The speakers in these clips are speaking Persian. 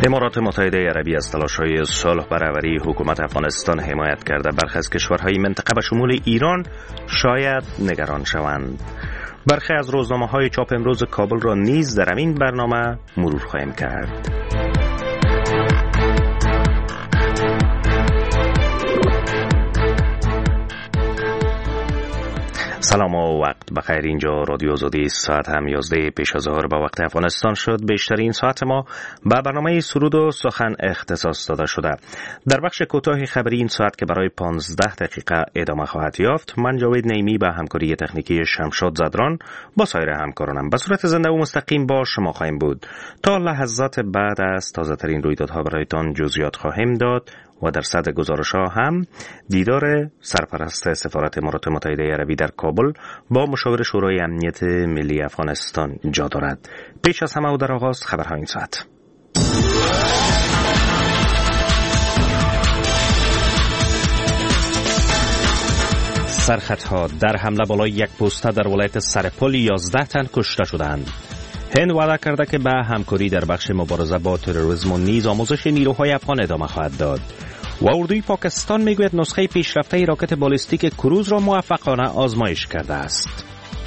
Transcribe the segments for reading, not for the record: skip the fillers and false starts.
امارات متحده عربی از تلاش‌های صلح برابری حکومت افغانستان حمایت کرده. برخی از کشورهای منطقه به شمول ایران شاید نگران شوند. برخی از روزنامه‌های چاپ امروز کابل را نیز در این برنامه مرور خواهیم کرد. سلام و وقت بخیر. اینجا رادیو آزادی. ساعت هم 11 پیش از ظهر به وقت افغانستان شد. بیشترین ساعت ما به برنامه سرود و سخن اختصاص داده شده. در بخش کوتاه خبری این ساعت که برای 15 دقیقه ادامه خواهد یافت، من جاوید نیمی به همکاری تکنیکی شمشاد زدران با سایر همکارانم به صورت زنده و مستقیم با شما خواهیم بود. تا لحظات بعد از تازه ترین رویدادها برایتان جزئیات خواهیم داد و در صدر گزارش‌ها هم دیدار سرپرست سفارت امارات متحده عربی در کابل با مشاور شورای امنیت ملی افغانستان جا دارد. پیش از همه و در آغاز خبرهای این ساعت. سرخطها در حمله بالای یک پوسته در ولایت سرپل 11 تن کشته شدند. هند وعده کرده که به همکاری در بخش مبارزه با تروریسم و نیز آموزش نیروهای افغان ادامه خواهد داد. و اردوی پاکستان میگوید نسخه پیشرفته راکت بالستیک کروز را موفقانه آزمایش کرده است.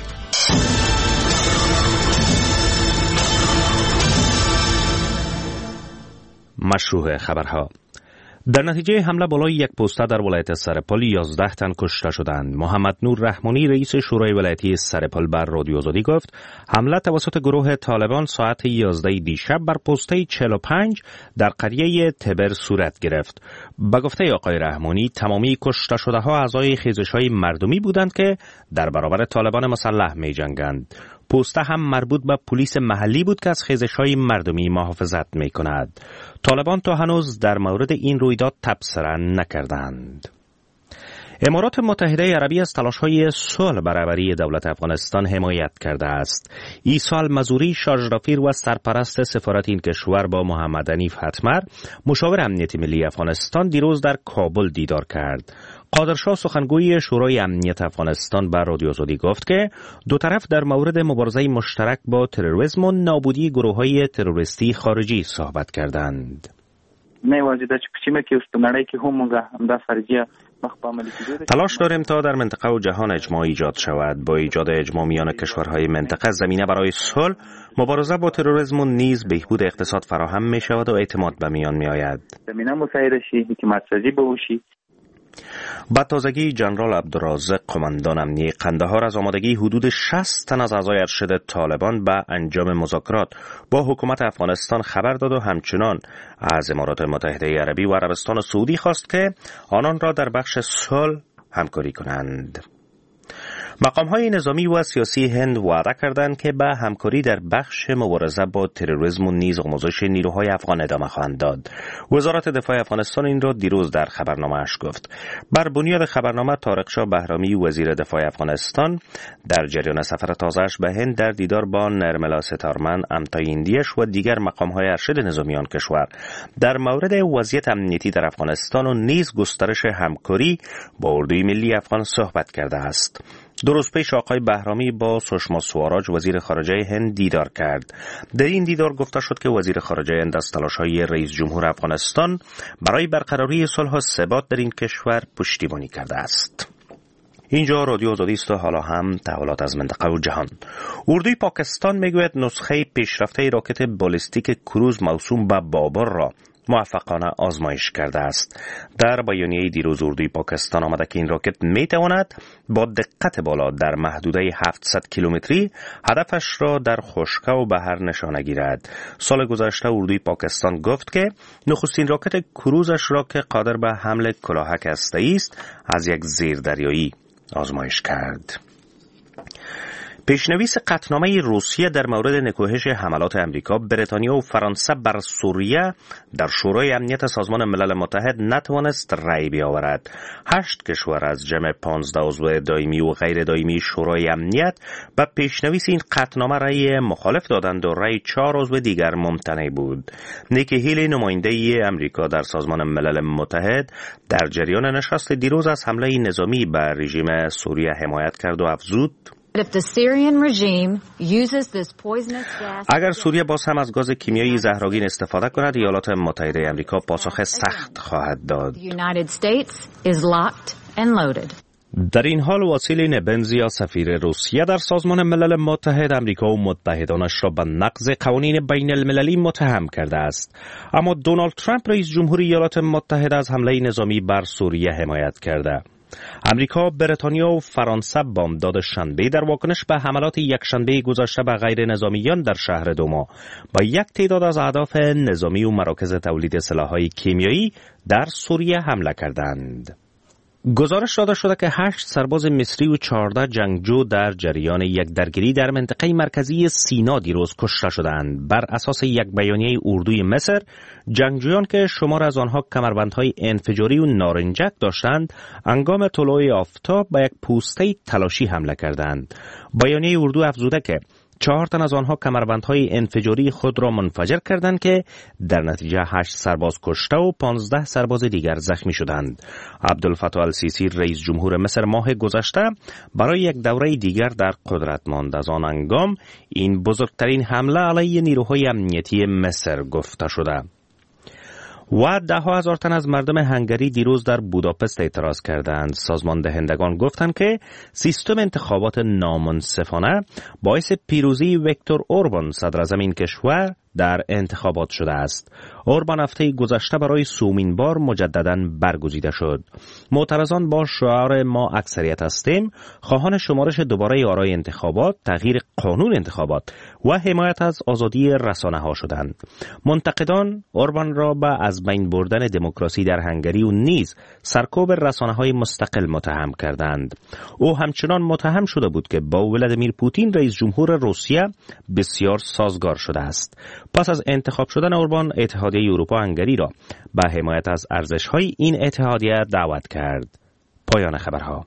مشروع خبرها. در نتیجه حمله بالای یک پوسته در ولایت سرپل 11 تن کشته شدند. محمد نور رحمانی رئیس شورای ولایتی سرپل بر رادیو آزادی گفت حمله توسط گروه طالبان ساعت 11 دیشب بر پوسته 45 در قریه تبر صورت گرفت. به گفته آقای رحمانی تمامی کشته شده ها اعضای خیزش‌های مردمی بودند که در برابر طالبان مسلح می‌جنگند. پوسته هم مربوط به پلیس محلی بود که از خیزش‌های مردمی محافظت می‌کند. طالبان تا هنوز در مورد این رویداد تبصره نکردند. امارات متحده عربی از تلاش‌های صلح برابری دولت افغانستان حمایت کرده است. عیسی المزوری شارژ و سرپرست سفارت این کشور با محمد حنیف حتمر مشاور امنیت ملی افغانستان دیروز در کابل دیدار کرد. قادرشاه سخنگوی شورای امنیت افغانستان به رادیو آزادی گفت که دو طرف در مورد مبارزه مشترک با تروریسم و نابودی گروه‌های تروریستی خارجی صحبت کردند. تلاش داریم تا در منطقه و جهان اجماع ایجاد شود. با ایجاد اجماع میان کشورهای منطقه زمینه برای صلح، مبارزه با تروریسم و نیز بهبود اقتصاد فراهم می شود و اعتماد به میان می آید. زمینه مساعد شی، حکومت سازی بوشی. با تازگی جنرال عبدالرازق قماندان امنیه قندهار از آمادگی حدود 60 تن از اعضای ارشد طالبان به انجام مذاکرات با حکومت افغانستان خبر داد و همچنان از امارات متحده عربی و عربستان سعودی خواست که آنان را در بخش صلح همکاری کنند. مقام‌های نظامی و سیاسی هند وعده کردند که به همکاری در بخش مبارزه با تروریسم و نیز آموزش نیروهای افغان ادامه خواهند داد. وزارت دفاع افغانستان این را دیروز در خبرنامه‌اش گفت. بر بنیاد خبرنامه طارق شاه بهرامی وزیر دفاع افغانستان در جریان سفر تازه‌اش به هند در دیدار با نرملا ستارمن امتای ایندیش و دیگر مقام‌های ارشد نظامی آن کشور در مورد وضعیت امنیتی در افغانستان و نیز گسترش همکاری با اردوی ملی افغان صحبت کرده است. دو روز پیش آقای بهرامی با سشما سواراج وزیر خارجه هند دیدار کرد. در این دیدار گفته شد که وزیر خارجه هند از تلاش‌های رئیس جمهور افغانستان برای برقراری صلح و ثبات در این کشور پشتیبانی کرده است. اینجا رادیو آزادی است و حالا هم تحولات از منطقه و جهان. اردوی پاکستان میگوید نسخه پیشرفته راکت بالستیک کروز موسوم به بابر را موفقانه آزمایش کرده است. در بیانیه دیروز اردوی پاکستان آمده که این راکت میتواند با دقت بالا در محدوده 700 کیلومتری هدفش را در خشکی و بحر نشانه گیرد. سال گذشته اردوی پاکستان گفت که نخستین راکت کروزش را که قادر به حمل کلاهک هسته‌ای است از یک زیردریایی آزمایش کرد. پیشنویس قطعنامه روسیه در مورد نکوهش حملات امریکا، بریتانیا و فرانسه بر سوریه در شورای امنیت سازمان ملل متحد نتوانست رأی بیاورد. 8 کشور از جمع 15 عضو دائمی و غیر دائمی شورای امنیت به پیشنویس این قطعنامه رأی مخالف دادند و رأی 4 عضو دیگر ممتنع بود. نیکی هیلی نماینده امریکا در سازمان ملل متحد در جریان نشست دیروز از حمله نظامی بر رژیم سوریه حمایت کرد و افزود اگر سوریه باز هم از گاز کیمیایی زهرآگین استفاده کند، ایالات متحده آمریکا پاسخ سخت خواهد داد. در این حال واسیل نبنزیا سفیر روسیه در سازمان ملل متحد آمریکا و متحدانش را به نقض قوانین بین المللی متهم کرده است. اما دونالد ترامپ رئیس جمهوری ایالات متحده از حمله نظامی بر سوریه حمایت کرده. امریکا، بریتانیا و فرانسه بامداد شنبه در واکنش به حملات یکشنبه گذشته به غیر نظامیان در شهر دوما با یک تعداد از اهداف نظامی و مراکز تولید سلاح‌های کیمیایی در سوریه حمله کردند. گزارش داده شده که 8 سرباز مصری و 14 جنگجو در جریان یک درگیری در منطقه مرکزی سینا دیروز کشته شدند. بر اساس یک بیانیه اردوی مصر، جنگجویان که شمار از آنها کمربندهای انفجاری و نارنجک داشتند، هنگام طلوع آفتاب به یک پوسته تلاشی حمله کردند. بیانیه اردو افزوده که 4 تن از آنها کمربندهای انفجاری خود را منفجر کردند که در نتیجه 8 سرباز کشته و 15 سرباز دیگر زخمی شدند. عبدالفتاح السیسی رئیس جمهور مصر ماه گذشته برای یک دوره دیگر در قدرت ماند. از آن هنگام این بزرگترین حمله علیه نیروهای امنیتی مصر گفته شده. و 10,000 تن از مردم هنگری دیروز در بوداپست اعتراض کردند. سازمان دهندگان گفتند که سیستم انتخابات نامنصفانه باعث پیروزی ویکتور اوربان صدراعظم این کشور در انتخابات شده است. اوربان هفته گذشته برای سومین بار مجدداً برگزیده شد. معترضان با شعار ما اکثریت هستیم خواهان شمارش دوباره آرای انتخابات، تغییر قانون انتخابات و حمایت از آزادی رسانه‌ها شدند. منتقدان اوربان را به از بین بردن دموکراسی در هنگری و نیز سرکوب رسانه‌های مستقل متهم کردند. او همچنان متهم شده بود که با ولادیمیر پوتین رئیس جمهور روسیه بسیار سازگار شده است. پس از انتخاب شدن اوربان، اتحادیه اروپا هنگری را به حمایت از ارزش‌های این اتحادیه دعوت کرد. پایان خبرها.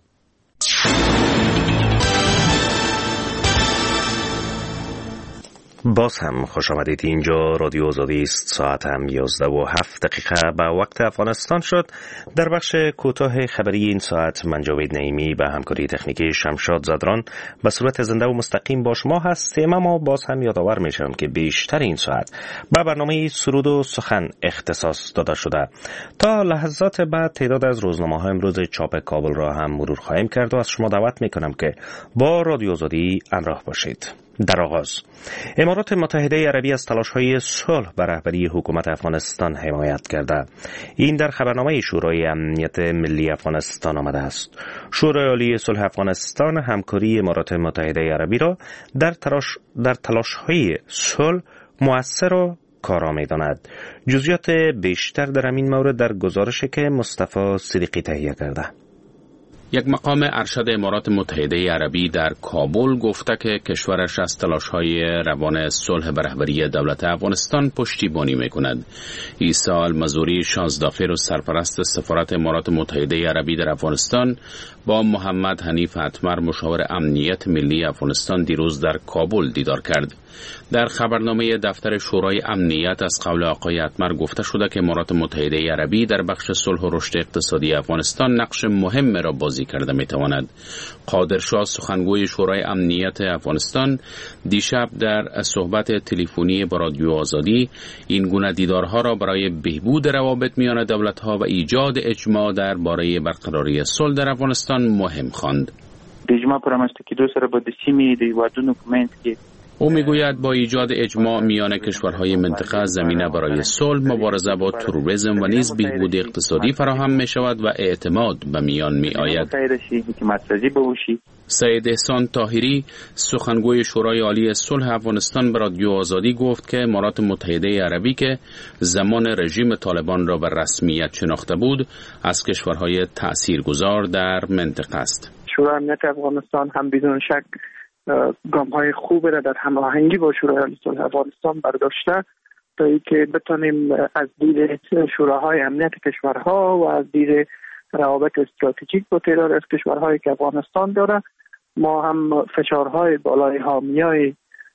باز هم خوش آمدید. اینجا رادیو آزادی است. ساعت هم 11:07 به وقت افغانستان شد. در بخش کوتاه خبری این ساعت من جاوید نعیمی به همکاری تکنیکی شمشاد زدران به صورت زنده و مستقیم با شما هستیم. اما باز هم یادآور میشم که بیشتر این ساعت به برنامه سرود و سخن اختصاص داده شده. تا لحظات بعد تعداد از روزنامه‌ها امروز چاپ کابل را هم مرور خواهیم کرد و از شما دعوت میکنم که با رادیو آزادی همراه باشید. در آغاز، امارات متحده عربی از تلاش‌های صلح به رهبری حکومت افغانستان حمایت کرده. این در خبرنامه شورای امنیت ملی افغانستان آمده است. شورای عالی صلح افغانستان همکاری امارات متحده عربی را در تلاش‌های صلح مؤثر و کارا می‌داند. جزئیات بیشتر در این مورد در گزارشی که مصطفی صدیقی تهیه کرده. یک مقام ارشد امارات متحده عربی در کابل گفته که کشورش از تلاش‌های روان صلح به رهبری دولت افغانستان پشتیبانی می‌کند. عیسی المزوری 16 و سرپرست سفارت امارات متحده عربی در افغانستان با محمد حنیف اتمر مشاور امنیت ملی افغانستان دیروز در کابل دیدار کرد. در خبرنامه دفتر شورای امنیت از قول آقای اتمر گفته شده که امارات متحده عربی در بخش صلح و رشد اقتصادی افغانستان نقش مهم را بازی کرده میتواند. قادرشاه سخنگوی شورای امنیت افغانستان دیشب در صحبت تلفنی با رادیو آزادی این گونه دیدارها را برای بهبود روابط میان دولت‌ها و ایجاد اجماع درباره برقراری صلح در افغانستان مهم خواند. او میگوید با ایجاد اجماع میان کشورهای منطقه زمینه برای صلح، مبارزه با تروریسم و نیز بهبود اقتصادی فراهم می شود و اعتماد به میان می آید. سید احسان طاهری سخنگوی شورای عالی صلح افغانستان به رادیو آزادی گفت که امارات متحده عربی که زمان رژیم طالبان را به رسمیت شناخته بود، از کشورهای تاثیرگذار در منطقه است. شورای امنیت افغانستان هم بدون شک گام‌های خوب را در هماهنگی با شورای عالی صلح افغانستان برداشته تا اینکه بتانیم از دید شوراهای امنیت کشورها و از دید روابط استراتژیک با تعداد از کشورهایی که افغانستان داره، ما هم فشارهای بالای حامیای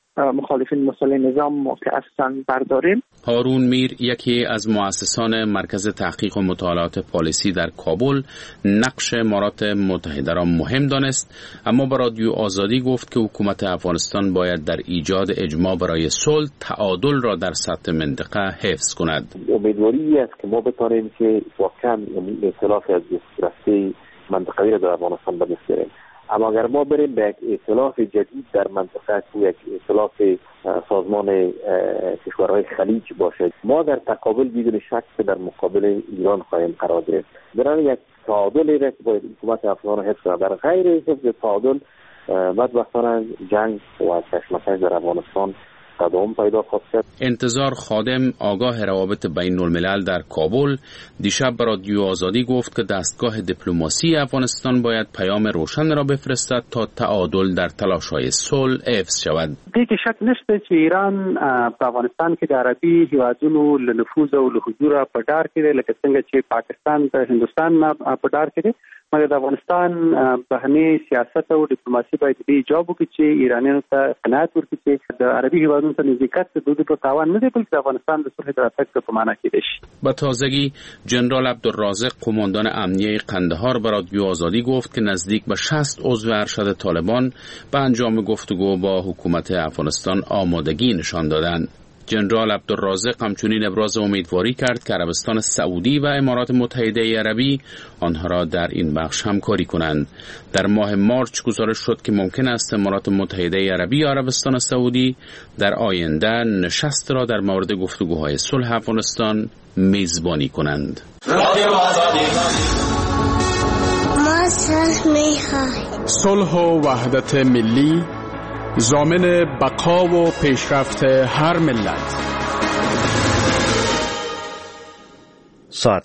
مخالفین مسلح نظام که اصلا برداریم. هارون میر، یکی از مؤسسان مرکز تحقیق و مطالعات پالیسی در کابل، نقش امارات متحده را مهم دانست، اما به رادیو آزادی گفت که حکومت افغانستان باید در ایجاد اجماع برای صلح تعادل را در سطح منطقه حفظ کند. امیدواری است که ما بتوانیم که واقعا ائتلاف از راسته منطقه‌ای را در افغانستان به دست بیاریم. اما اگر ما بریم به یک ائتلاف جدید در منطقه که یک ائتلاف سازمان کشورهای خلیج باشد، ما در تقابل بدون شک در مقابل ایران خواهیم قرار گرفت. برای یک تعادلی را که باید حکومت افغان حفظ کند. در غیر حفظ تعادل بدبختانه جنگ و کشمکش در افغانستان قدم پیدا خواهد کرد. انتظار خادم، آگاه روابط بین الملل در کابل، دیشب به رادیو آزادی گفت که دستگاه دیپلماسی افغانستان باید پیام روشن را بفرستد تا تعادل در تلاش‌های صلح حفظ شود. دیگه شک نشته چې ایران په افغانستان کې د عربي هیوادونو له نفوذ او له حضور په ډار کې دی، لکه څنګه چې پاکستان د هندوستان په ډار کې دی. مګر د افغانستان بهرنی سیاست او ډیپلوماسي باید دې ایجاب وکړي چې ایرانیانو ته قناعت ورکړي چې د عربي هیوادونو ته نزدېکت د دوی په تاوان نه دی، بلکې د افغانستان د صلح د راتګ په معنا کې دی. به تازگی جنرال عبدالرازق، قماندان امنیه قندهار، به رادیو آزادی گفت که نزدیک به 60 عضو ارشد طالبان به انجام گفتگو با حکومت افغانستان آمادگی نشان دادند. جنرال عبدالرازق همچنین ابراز امیدواری کرد که عربستان سعودی و امارات متحده عربی آنها را در این بخش همکاری کنند. در ماه مارچ گزارش شد که ممکن است امارات متحده عربی و عربستان سعودی در آینده نشست را در مورد گفتگوهای صلح افغانستان میزبانی کنند. صلح و وحدت ملی ضامن بقا و پیشرفت هر ملت. ساعت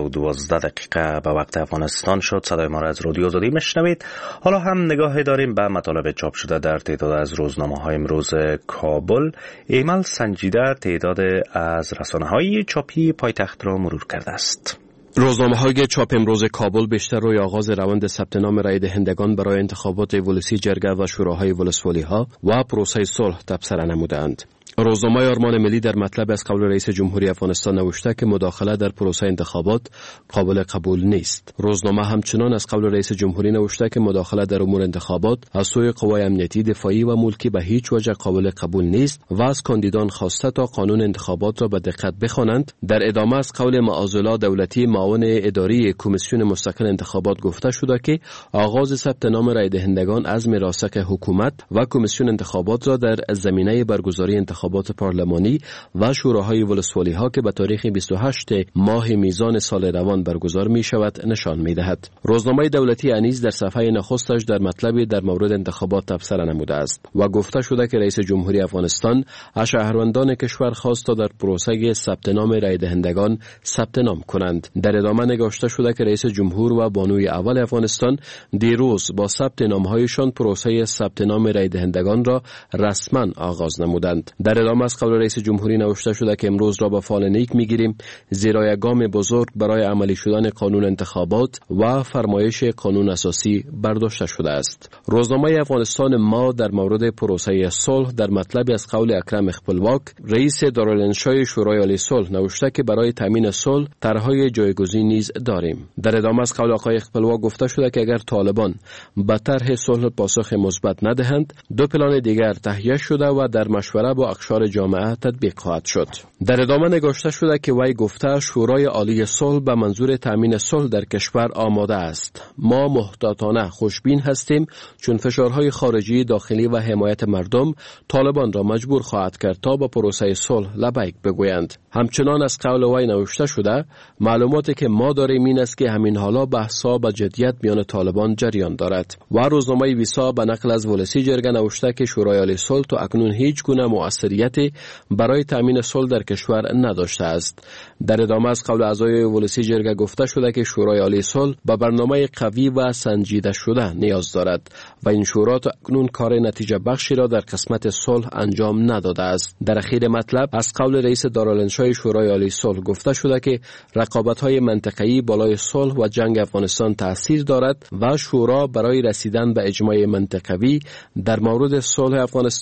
11:12 به وقت افغانستان شد. صدای ما را از رادیو آزادی میشنوید. حالا هم نگاهی داریم به مطالب چاپ شده در تعداد از روزنامه‌های امروز کابل. ایمل سنجیده تعداد از رسانه‌های چاپی پایتخت را مرور کرده است. روزنامه‌های چاپ امروز کابل بیشتر روی آغاز روند ثبت نام رای دهندگان برای انتخابات ولسی جرگه و شوراهای ولسوالی‌ها و پروسه صلح تبصره نمودند. روزنامه آرمان ملی در مطلب از قول رئیس جمهوری افغانستان نوشته که مداخله در پروسه انتخابات قابل قبول نیست. روزنامه همچنان از قول رئیس جمهوری نوشته که مداخله در امور انتخابات از سوی قوای امنیتی، دفاعی و ملکی به هیچ وجه قابل قبول نیست و از کاندیدان خواسته تا قانون انتخابات را به دقت بخوانند. در ادامه از قول معاذالله دولتی، معاون اداری کمیسیون مستقل انتخابات، گفته شده که آغاز ثبت نام رای دهندگان از میراثک حکومت و کمیسیون انتخابات را در زمینه برگزاری انتخابات پارلمانی و شوراهای ولسوالی‌ها که به تاریخ 28 ماه میزان سال روان برگزار می شود نشان می دهد. روزنامه دولتی انیس در صفحه نخستش در مطلبی در مورد انتخابات تبصره نموده است و گفته شده که رئیس جمهوری افغانستان از شهروندان کشور خواست تا در پروسه ثبت نام رای دهندگان ثبت نام کنند. در ادامه نگاشته شده که رئیس جمهور و بانوی اول افغانستان دیروز با ثبت نام‌هایشان پروسه ثبت نام رای دهندگان را رسما آغاز نمودند. در ادامه از قول رئیس جمهوری نوشته شده که امروز را با فال نیک میگیریم، زیرا یک گام بزرگ برای عملی شدن قانون انتخابات و فرمایش قانون اساسی برداشته شده است. روزنامه افغانستان ما در مورد پروسه صلح در مطلبی از قول اکرم خپلواک، رئیس دارالانشای شورای عالی صلح، نوشته که برای تامین صلح طرح‌های جایگزین نیز داریم. در ادامه از قول آقای خپلواک گفته شده که اگر طالبان به طرح صلح پاسخ مثبت ندهند، دو پلان دیگر تهیه شده و در مشوره با اقشار جامعه تطبیق خواهد شد. در ادامه نگاشته شده که وی گفته شورای عالی صلح به منظور تامین صلح در کشور آماده است. ما محتاطانه خوشبین هستیم چون فشارهای خارجی، داخلی و حمایت مردم طالبان را مجبور خواهد کرد تا با پروسه صلح لبیک بگویند. همچنان از قول وی نوشته شده معلوماتی که ما داریم این است که همین حالا بحث‌ها به جدیت میان طالبان جریان دارد. و روزنامه ویسا به نقل از ولسی جرگه نوشته که شورای عالی صلح تا اکنون هیچ گونه مؤثریتی برای تامین صلح در کشور نداشته است. در ادامه از قول اعضای ولسی جرگه گفته شده که شورای عالی صلح به برنامه قوی و سنجیده شده نیاز دارد و این شورا تا اکنون کار نتیجه بخشی را در قسمت صلح انجام نداده است. در اخیر مطلب از قول رئیس دارالانشای شورای عالی صلح گفته شده که رقابت‌های منطقه‌ای بالای صلح و جنگ افغانستان تأثیر دارد و شورا برای رسیدن به اجماع منطقوی در مورد صلح افغانستان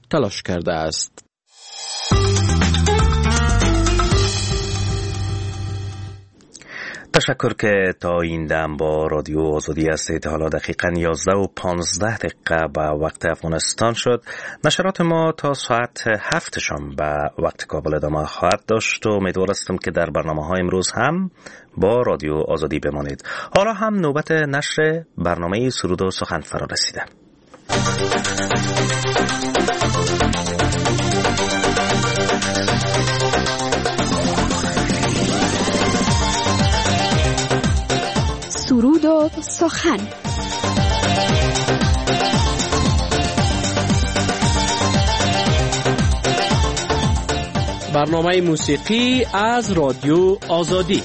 تلاش کرده است. تشکر که تا این دم با رادیو آزادی هستید. حالا دقیقاً 11:15 به وقت افغانستان شد. نشرات ما تا ساعت 7 شام به وقت کابل ادامه خواهد داشت و امیدوار هستم که در برنامه‌های امروز هم با رادیو آزادی بمانید. حالا هم نوبت نشر برنامه سرود و سخن فرا رسیده. سرود و سخن. برنامه موسیقی از رادیو آزادی.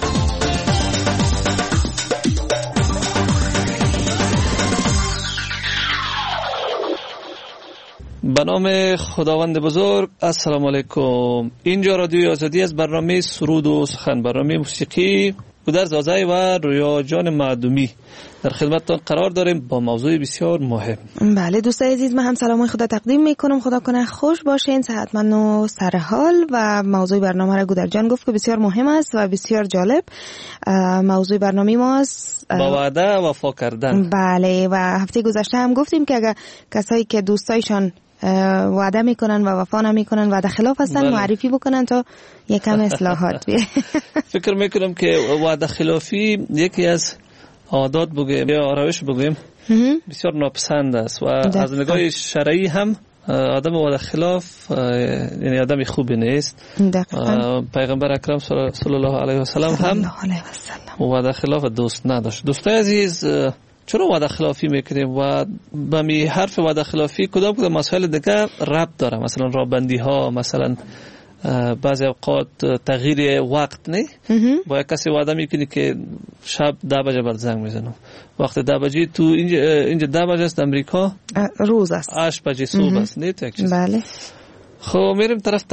به نام خداوند بزرگ. السلام علیکم. اینجا رادیو آزادی از برنامه سرود و سخن، برنامه موسیقی گودرز زازای و رویا جان معدومی در خدمتتان قرار داریم با موضوع بسیار مهم. بله دوستای عزیز، من هم سلامای خدا تقدیم میکنم. خدا کنه خوش باشین، صحتمند و سرحال. و موضوع برنامه را گودر جان گفت که بسیار مهم است و بسیار جالب. موضوع برنامه ما است با وعده وفا کردن. بله، و هفته گذشته هم گفتیم که اگر کسایی که دوستایشان وعده میکنن و وفا نمیکنن، وعده خلاف هستن، معرفی بکنن تا یکم اصلاحات بیه. فکر میکنم که وعده خلافی یکی از عادات بگیم یا روش بگیم بسیار ناپسند است و از نگاه شرعی هم آدم وعده خلاف یعنی آدم خوبی نیست. پیغمبر اکرم صلی الله علیه و سلم هم وعده خلاف دوست نداشت. دوستای عزیز، چرا وعده خلافی میکنیم و به می حرف وعده خلافی کدام مسائل دیگه ربط داره؟ مثلا رابندی ها، مثلا بعضی اوقات تغییر وقت نه. با یک کسی وعده میکنی که شب 10 بجه بر زنگ میزنم، وقت 10 بجه تو اینجا 10 بجه است امریکا، روز است 8 بجه صبح است نه تا یک چیز. بله. خب میریم طرف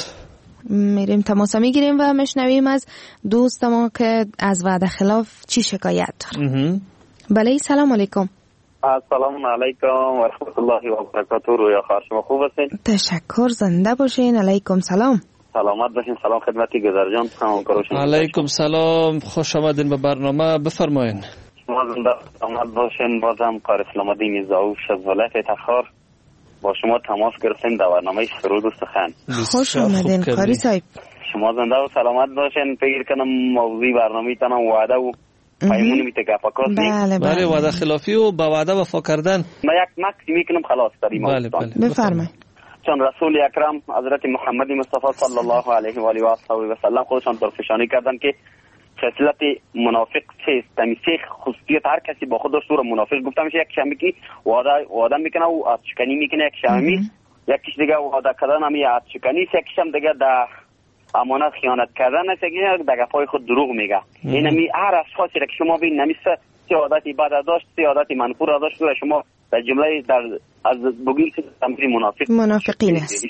تماس میگیریم و میشنویم از دوست ما که از وعده خلاف چی شکایت داره. بله، سلام علیکم. السلام علیکم و رحمت الله و برکاته. رویا خواهر شما خوب هستین؟ تشکر، زنده باشین. علیکم سلام. سلامت باشین. سلام خدمتی گذر جان. علیکم سلام، خوش آمدین به برنامه، بفرمایین. شما زنده سلامت باشین. بازم قاری اسلام الدین زاوش از ولایت تخار با شما تماس گرفتیم در برنامه سرود و سخن. خوش آمدین قاری صاحب. شما زنده و سلامت باشین. فکر کنم موضوع برنامه تنم وعده و پیمون میته گفاکات نیست. بله، وعده خلافی و با وعده وفا کردن. ما یک مکس میکنم خلاص داریم. بله بفرمایید. چون رسول اکرم حضرت محمد مصطفی صلی الله علیه و آله و صحبه و سلم خودشان پرفشانی کردن که خصلت منافق چیست؟ تمیسه خصوصیت هر کسی با خود داشت. رو منافق گفتم میشه یک شمی که وعده میکنه و اشکنی میکنه، یک شمی یکیش دیگه وعده کردن هم یه اشکنی، یکیش هم دیگه در امانت خیانت کردن است، که در گپای خود دروغ میگه. این هر اشخاصی که شما ببین نمیشه چه عادتی بد داشت، چه عادتی منفور داشت، و شما در جمله در از بگین تمثیل منافقین است.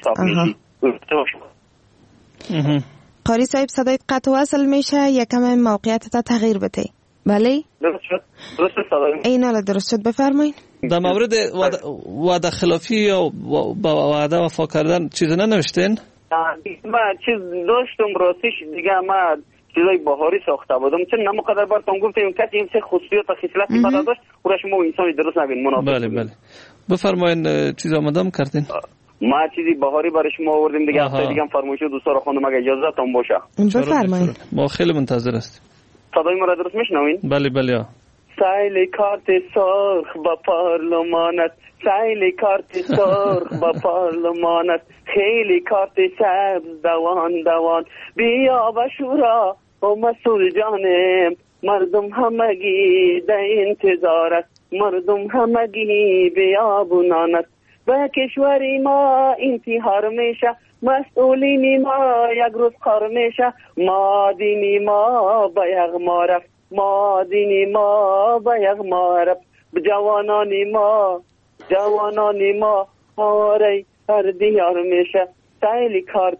قاری صاحب صدایت قطع وصل میشه، یکم موقعیت تا تغییر بده. بله درست شد. این حالا درست شد، بفرمایید. در مورد وعده خلافی یا با وعده وفا کردن چیزی ننوشتین؟ ما چیز داشتم راستش دیگه، ما چیزای بهاری ساخته بودم، چون نمقدر براتون گفتم کسی این سه خصوصیات و خصلتی بد داشت، اون شما انسانی درست نبین منافق. بله بفرمایین. چیز آمدم کردین؟ ما چیزی بهاری برای شما آوردیم دیگه. هفته دیگه هم فرمایش دوستا رو خواندم، اگه اجازهتون باشه. بفرمایین. ما خیلی منتظر هستیم. صدای ما را درست میشنوین؟ بله. سایل کارت سرخ با پارلمانت، سایل کارت سرخ با پارلمانت، خیلی کارت سبز دوان بیا و شورا و مسئول جانم، مردم همگی در انتظارت، مردم همگی بیابونانت. به کشوری ما انتحار میشه، مسئولین ما یک روز خار میشه، مادینی ما به یغما رفت، مادینی ما به یغما رفت، جوانانی ما هاری هر دیار میشه. سایلی کارت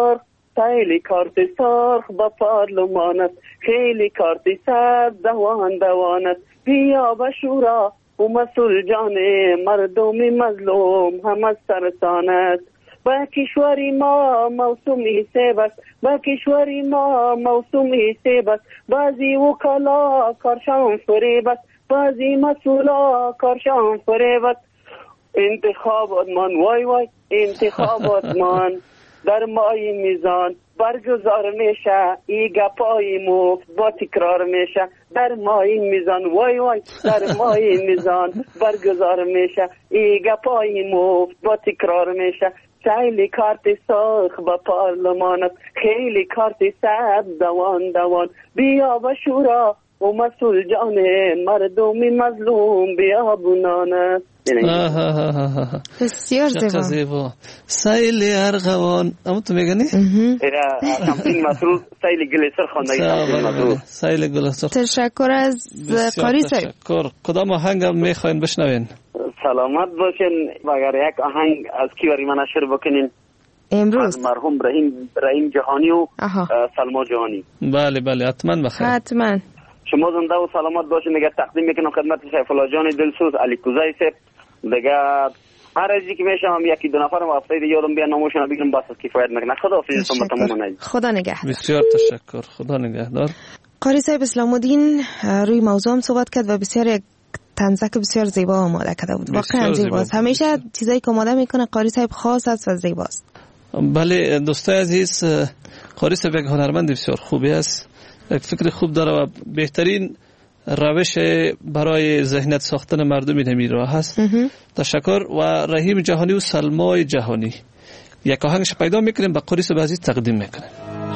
سرخ با پارلمانت، خیلی کارت سبز دوانت، بیا و شورا او مسئول جان مردم مظلوم هم از سرطان است. با کشوری ما موسومی سیب است، با کشوری ما موسومی سیب است. بعضی وکلا کارشان فریب است، بعضی مسئولا کارشان فریب است. انتخابات من وای وای انتخابات من در مای میزان برگزار میشه، ای گپای مفت با تکرار میشه. در مای میزان وای وای در مای میزان برگزار میشه، ای گپای مفت با تکرار میشه. خیلی کارت سرخ با پارلمانت، خیلی کارت سبز دوان دوان. بیا و شورا و مسئول جان مردم مظلوم بیا بونانت. بسیار زیبا. سیل ارغوان اما تو میگنی؟ کمپین مسئول سیل گلیسر خواندگی. سیل گلیسر. تشکر از قاری صاحب. کدام آهنگ هم میخواین بشنوین؟ سلامت باشین. اگر یک آهنگ از کیوری من نشر بکنین امروز مرحوم رحیم جهانی و سلما جهانی. بله بله حتما بخیر. حتما. شما زنده و سلامت باشین. دیگه تقدیم میکنم خدمت سیف الله جان دلسوز علی کوزای صاحب. دیگه هر از که میشم یکی دو نفر هفته دیگه یادم بیان ناموشون بگم بس کفایت میکنه. خداحافظ شما تمام. خدا نگهدار. بسیار تشکر. خدا نگهدار. قاری صاحب اسلام الدین روی موضوع هم صحبت کرد و بسیار طنزک بسیار زیبا آماده کرده بود. واقعا زیباست. همیشه چیزایی که آماده میکنه قاری صاحب خاص است و زیباست. بله دوستای عزیز، قاری صاحب یک هنرمند بسیار خوبی است، یک فکر خوب داره و بهترین روش برای ذهنیت ساختن مردم این راه هست. تشکر. و رحیم جهانی و سلمای جهانی یک آهنگش پیدا میکنیم به قاری صاحب عزیز تقدیم میکنیم.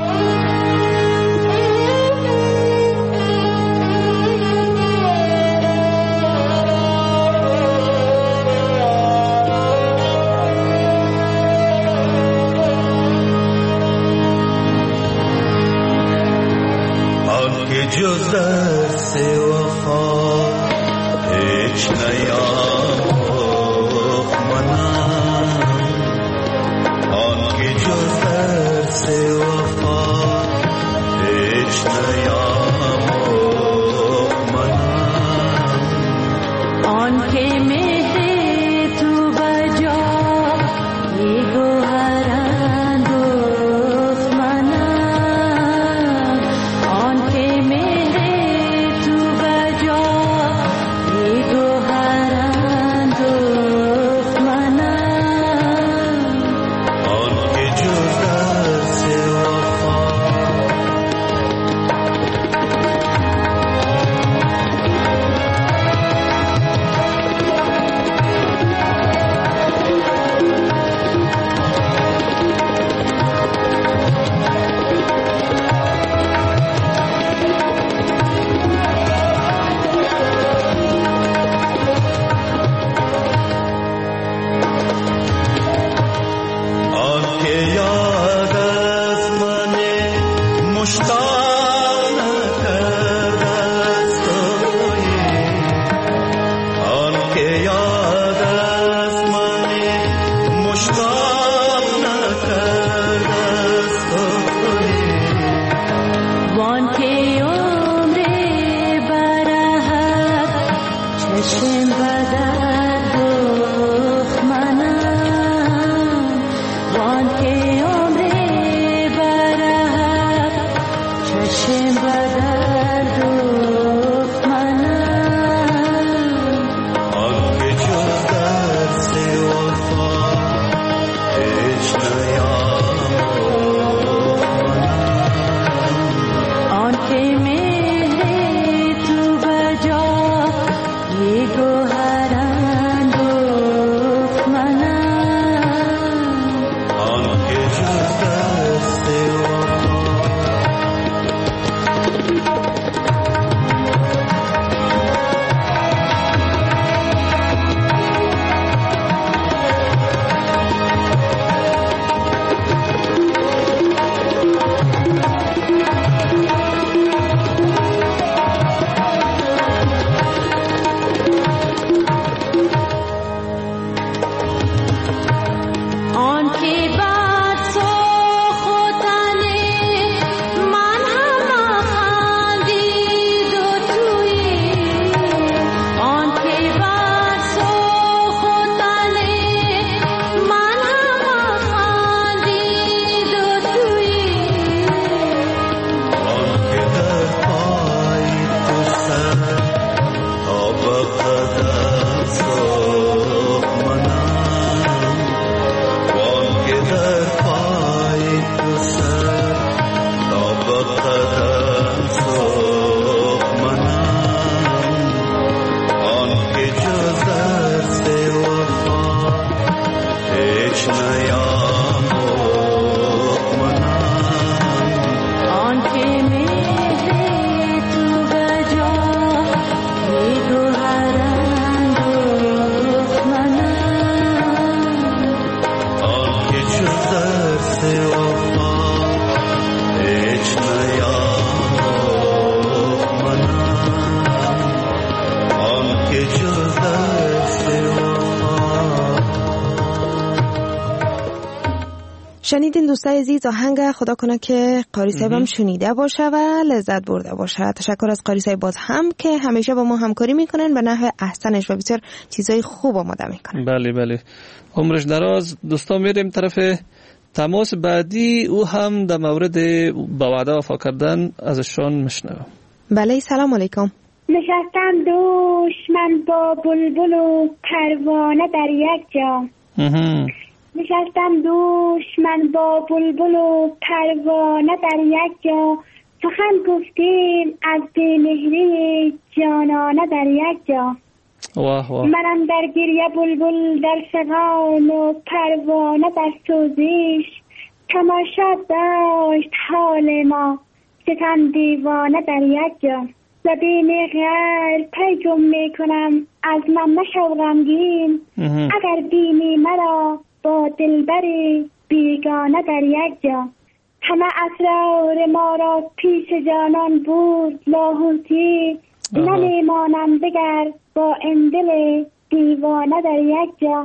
جز درس وفا هیچ نیاموخت منم، آن که جز درس وفا شنیدین دوستای عزیز آهنگ، خدا کنه که قاری صاحب هم شنیده باشه و لذت برده باشه. تشکر از قاری صاحب باز هم که همیشه با ما همکاری میکنن به نحو احسنش و بسیار چیزای خوب آماده میکنن. بله عمرش دراز. دوستان میریم طرف تماس بعدی، او هم در مورد با وعده وفا کردن ازشان میشنوم. بله سلام علیکم. نشستم دوشمن با بلبل و پروانه در یک جا. نشستم دوشمن با بلبل و پروانه در یک جا، سخن گفتیم از بی‌مهری جانانه در یک جا. منم در گریه بلبل در فغان و پروانه در سوزش، تماشا داشت حال ما ستم دیوانه در یک جا. زبین غیر پیغام میکنم از من نشو غمگین، اگر بینی مرا با دلبری بیگانه در یک جا. همه اسرار ما را پیش جانان بود لاهوتی، نمیمانم بگر با این دل دیوانه در یک جا.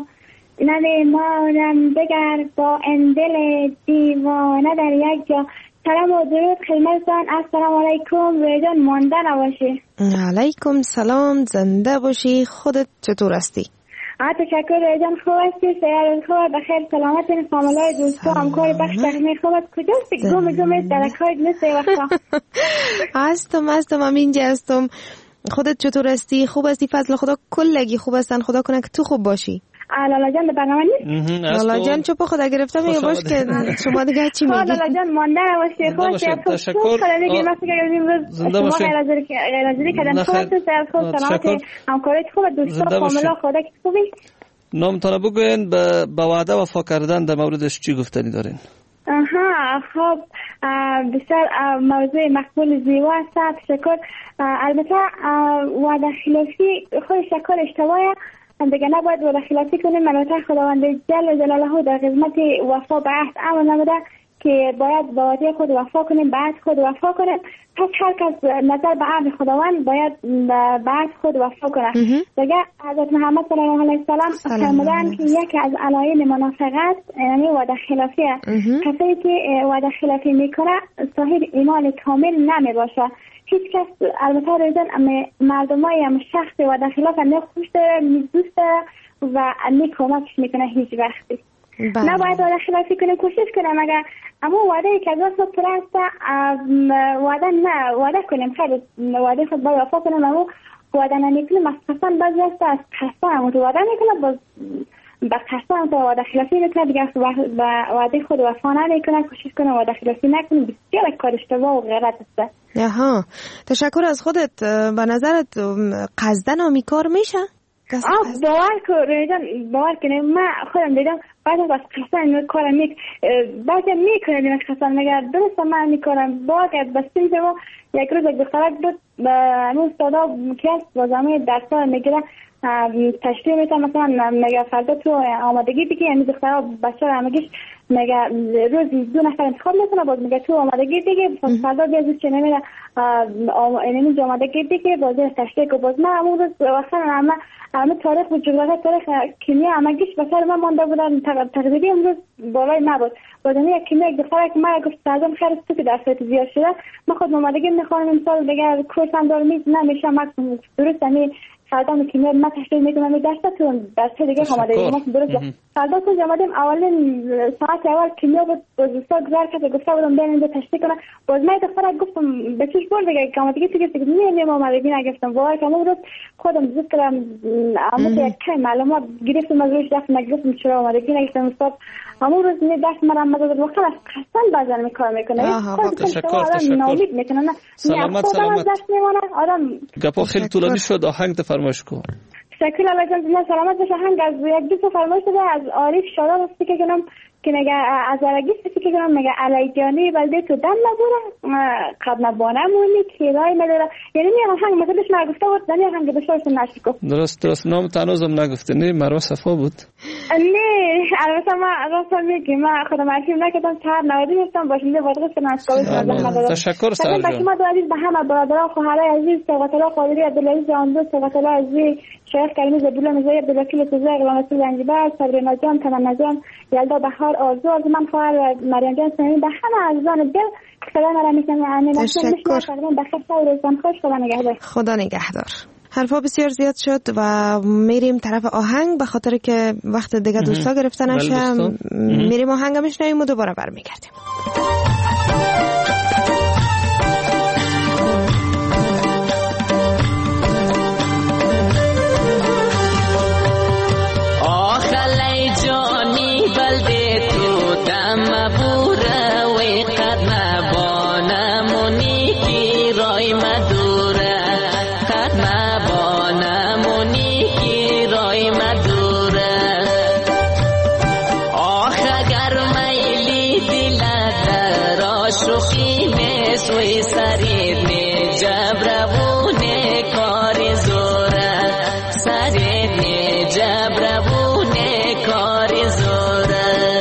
نمیمانم بگر با این دل دیوانه در یک جا. سلام و درود خدمتتان. السلام علیکم. ویدان مانده نباشی. علیکم سلام، زنده باشی. خودت چطور هستی؟ تشکر ویدان، خوب هستی؟ سیارت خوب؟ بخیر سلامت؟ این فامیلای دوستا همکار بخش تقنی خوبت کجاست؟ گم درکایت نیست وقتا. هستم من اینجا هستم. خودت چطور هستی؟ خوب هستی؟ فضل خدا کلگی خوب هستن. خدا کنه که تو خوب باشی. لالا جان برنامه نیست؟ لالا جان چوب خدا گرفتم میگه باش که شما دیگه چی میگی؟ لالا جان مانده باشی. خوش تشکر. زنده باشی. غیر حاضری کردن خوب سلامت همکاریت خوب دوستا فامیلا خدا که خوبی. نامتان بگوین به وعده وفا کردن در موردش چی گفتنی دارین؟ خب بسیار موضوع مقبول زیبا است. تشکر. البته وعده خلافی خود شکل اشتباهه دیگه، نباید وعده خلافی کنیم. البته خداوند جل جلاله در خدمت وفا به عهد امر نموده که باید با وعده خود وفا کنیم، به عهد خود وفا کنیم. پس هر کس نظر به امر خداوند باید به عهد خود وفا کنه. دیگه حضرت محمد صلی الله علیه و سلم فرمودن که یکی از علائم منافقت یعنی وعده خلافیه. کسی که وعده خلافی میکنه صاحب ایمان کامل نمی باشه. هیچ کس البته ریزن مردمای هم شخص وعده خلاف نه خوش داره نه دوست داره و نه کمکش میکنه هیچ وقتی. نباید وعده خلافی کنیم، کوشش کنیم اگر اما وعده که از وقت پرست وعده کنیم خیلی وعده خود باید وفا کنیم، اما وعده نمیکنیم از قسم بعضی هست از قسم وعده میکنه باز به قسم تا وعده خلافی میکنه دیگه وعده خود وفا نمیکنه. کوشش کنه وعده خلافی نکنه، بسیار کار اشتباه و غلط است. تشکر از خودت. به نظرت قصدن آمیکار میشه؟ باور کنیم من خودم دیدم بعد از قصدن کارم بعد میکنه قصدن مگر درست من میکنم باید بستیم که یک روز یک دخترک بود به استادا که با زمان درسا میگیره تشریح میتونم مثلا مگه فردا تو آمادگی بگی یعنی دخترها بچه رو همگیش مگه روزی 2 نفر انتخاب میکنه باز میگه تو آمادگی دیگه فردا بیازوز چه نمیره اینمی آمادگی دیگه باز تشریح که باز من همون روز وقتا همه تاریخ و جغرافی تاریخ کیمیا همگیش بسر من مانده بودن تقریبی امروز بالای ما بود بازمی یک کیمیا یک دختره که من گفت سازم خیلی تو که درسات زیاد شده من خود آمادگی میخوام امسال دیگه کورس هم دارم نمیشه من درست یعنی فردا کیمیا من تشریح میکنم درستون درس دیگه آماده ما درست فردا تو آمدیم اولین ساعت اول کیمیا بود باز دوستا گذار کرد گفته بودم بریم اینجا تشریح کنم باز من دختره گفتم به چش بر دیگه آمادگی تو که نمیام آمادگی نگفتم واقعا که امروز خودم زود کردم اما یک کمی معلومات گرفتم از روش دست نگفتم چرا آمادگی نگفتم استاد همون روز می دست مرا مدد وقت از قسم بازار میکار میکنه تشکر نامید میکنه سلامت آدم گپا خیلی طولانی شد آهنگ فرمایش کن. تشکر الله جان سلامت باشه. آهنگ از یک دو فرمایش شده از عارف شاداب است که کنم که نگه از ارگیس که کنم نگه علی جانی بلده تو دم نبوره قد نبانه مونی کیرای نداره یعنی می آهنگ مثلش نگفته بود نمی آهنگ بشارش نشکو درست نام تنوزم نگفته نه مروه صفا بود نه البته ما راستم میگم من خودم عرفیم نکردم چهار نوادی هستم باشنده بادغیس کناسکاوی سازم. تشکر سال جان. شما دادید به همه برادران خواهرای عزیز سبقت الله قادری عبدالعزیز آندو سبقت الله عزیز شیخ کریمی زبیلا نزایی عبدالوکیل تزای غلام رسول زنجبر صبرینا جان تمنا جان یلدا بهار آرزو از من خواهر مریم جان سنین به همه عزیزان دل سلام علیکم. تشکر. خدا نگهدار. حرفا بسیار زیاد شد و میریم طرف آهنگ به خاطر که وقت دیگه دوستا گرفته نشه. میریم آهنگ میشنویم و دوباره برمیگردیم. آخلی جانی بلده تو دم بوره وی قد نبانمونی کی رای مدوره قد نبانمونی کی رای مدوره آخ اگر میلی دلت را شوخی مسوی سرید می جبرونه کار زوره سرید می جبرونه کار زوره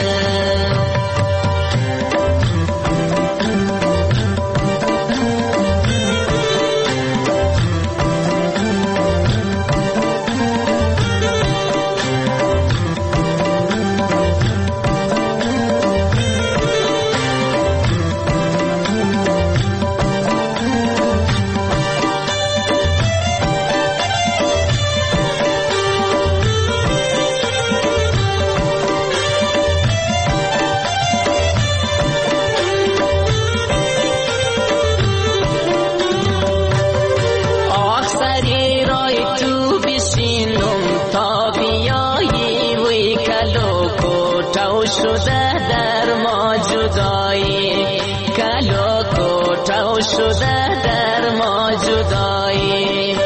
شده در ما جدایی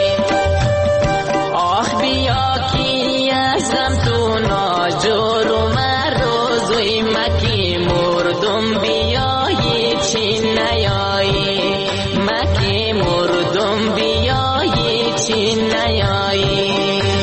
آخ بیا کی ازم تو ناجور و مروزوی مکی مردم بیایی چی نیایی مکی مردم بیایی چی نیایی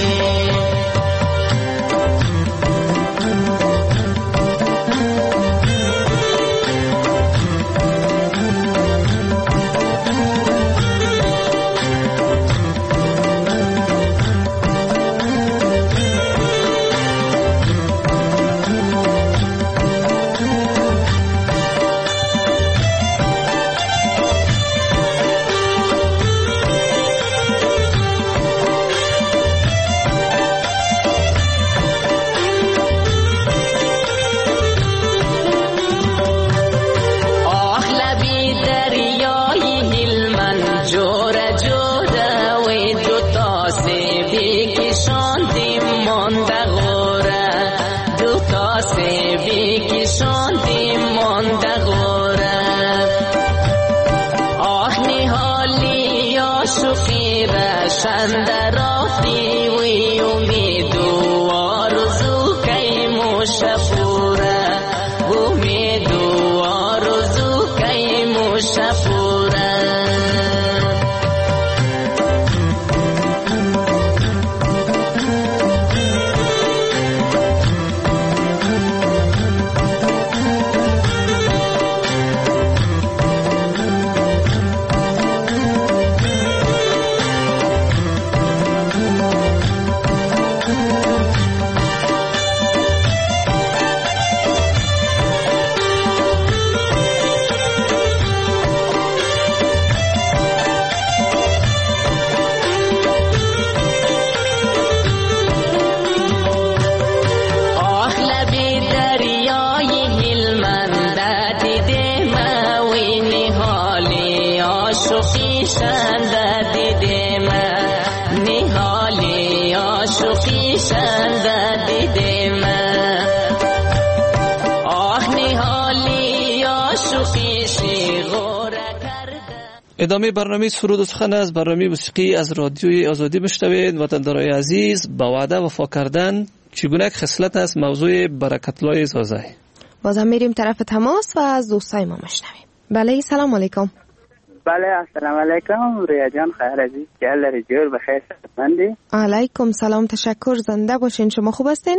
ادامه برنامه سرود و سخن از برنامه موسیقی از رادیوی آزادی بشنوید. وطندارای عزیز، با وعده وفا کردن چگونه خصلت است موضوع برکت‌الله زازای. بازم میریم طرف تماس و از دوستای ما میشنویم. بله سلام علیکم. بله السلام علیکم ریا جان، خیر عزیز، جل رجور بخیر صحتمندی؟ علیکم سلام، تشکر، زنده باشین. شما خوب هستین؟